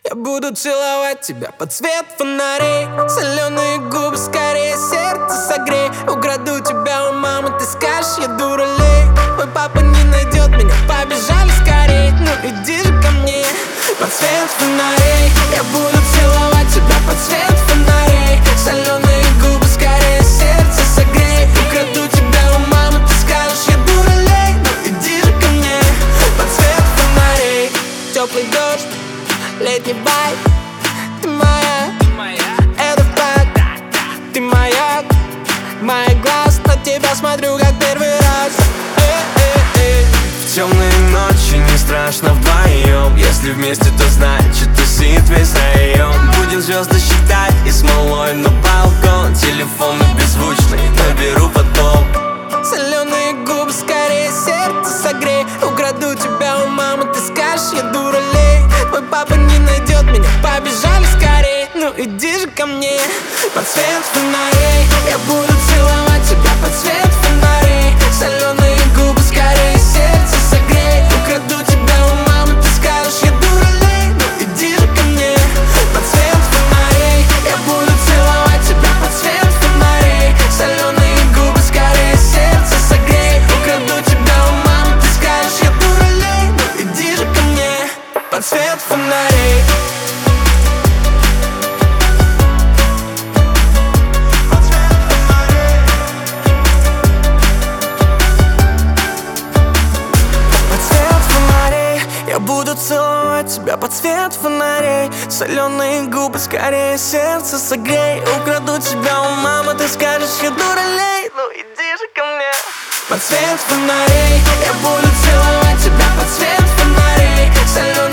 Я буду целовать тебя под свет фонарей. Соленые губы, скорее сердце согрей. Украду тебя у мамы, ты скажешь, я дуралей. Мой папа не найдет меня, побежали скорей. Ну иди же ко мне под свет фонарей. Я буду целовать тебя под свет фонарей. Соленые губы, скорее сердце согрей. Украду тебя у мамы, ты скажешь, я дуралей. Ну иди же ко мне под свет фонарей. Теплый дождь, летний вайб. Ты моя, это факт. Ты моя, моих глаз. На тебя смотрю как первый раз. В темные ночи не страшно вдвоем. Если вместе, то значит тусит весь район. Будем звезды считать и смолой на балкон. Телефон беззвучный, наберу потом. Соленые губы, скорее сердце согрей. Украду тебя у мамы, ты скажешь, я дуралей. Твой папа не найдет меня, побежали скорей. Ну иди же ко мне под свет фонарей. Я буду целовать тебя под свет фонарей. Соленые губы, скорее сердце согрей. Украду тебя у мамы, ты скажешь, я дуралей. Ну иди же ко мне под свет фонарей. Я буду целовать тебя под свет фонарей. Соленые губы, скорее сердце согрей. Украду тебя у мамы, ты скажешь, я дуралей. Ну иди же ко мне под свет фонарей. Я буду целовать тебя под свет фонарей. Соленые губы, скорее сердце согрей. Украду тебя у мамы, ты скажешь, я дуралей. Ну иди же ко мне под свет фонарей. Я буду целовать тебя под свет фонарей. Соленые